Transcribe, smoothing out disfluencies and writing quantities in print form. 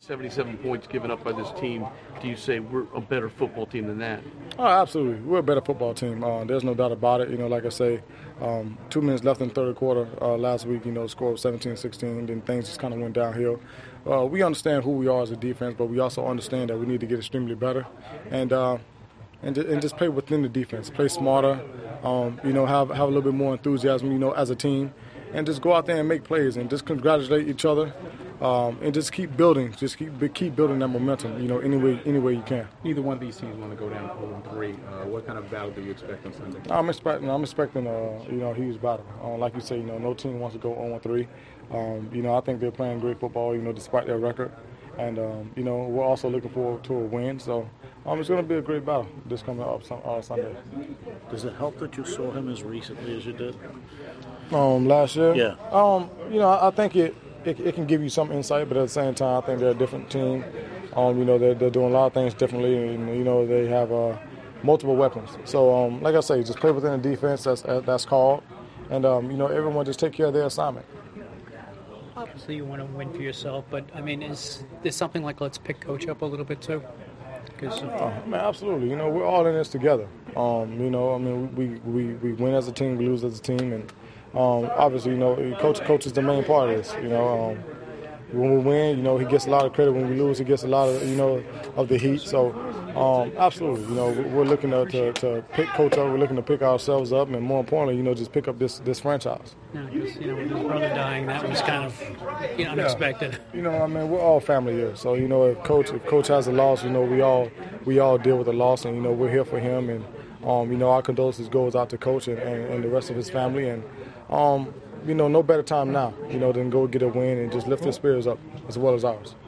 77 points given up by this team. Do you say we're a better football team than that? Oh, absolutely. We're a better football team. There's no doubt about it. Like I say, 2 minutes left in the third quarter last week, scored 17-16, then things just kind of went downhill. We understand who we are as a defense, but we also understand that we need to get extremely better and just play within the defense, play smarter, have a little bit more enthusiasm, as a team, and just go out there and make plays and just congratulate each other. And just keep building, keep building that momentum, any way you can. Neither one of these teams want to go down 0-3. What kind of battle do you expect on Sunday? I'm expecting a huge battle. Like you say, no team wants to go 0-3. I think they're playing great football, despite their record. And, we're also looking forward to a win. So it's going to be a great battle this coming up Sunday. Does it help that you saw him as recently as you did? Last year? Yeah. I think it can give you some insight, but at the same time, I think they're a different team. They're doing a lot of things differently, and they have multiple weapons. So, like I say, just play within the defense that's called, and everyone just take care of their assignment. Obviously, you want to win for yourself, but is there something like let's pick coach up a little bit too? Absolutely. We're all in this together. We win as a team, we lose as a team, and obviously, coach is the main part of this. When we win, he gets a lot of credit. When we lose, he gets a lot of the heat. So, absolutely, we're looking to pick coach up. We're looking to pick ourselves up, and more importantly, just pick up this franchise. Yeah, because with his brother dying, that was kind of unexpected. We're all family here. So, if coach has a loss, we all deal with the loss, and we're here for him. And our condolences goes out to coach and the rest of his family. And no better time now, than go get a win and just lift their spirits up as well as ours.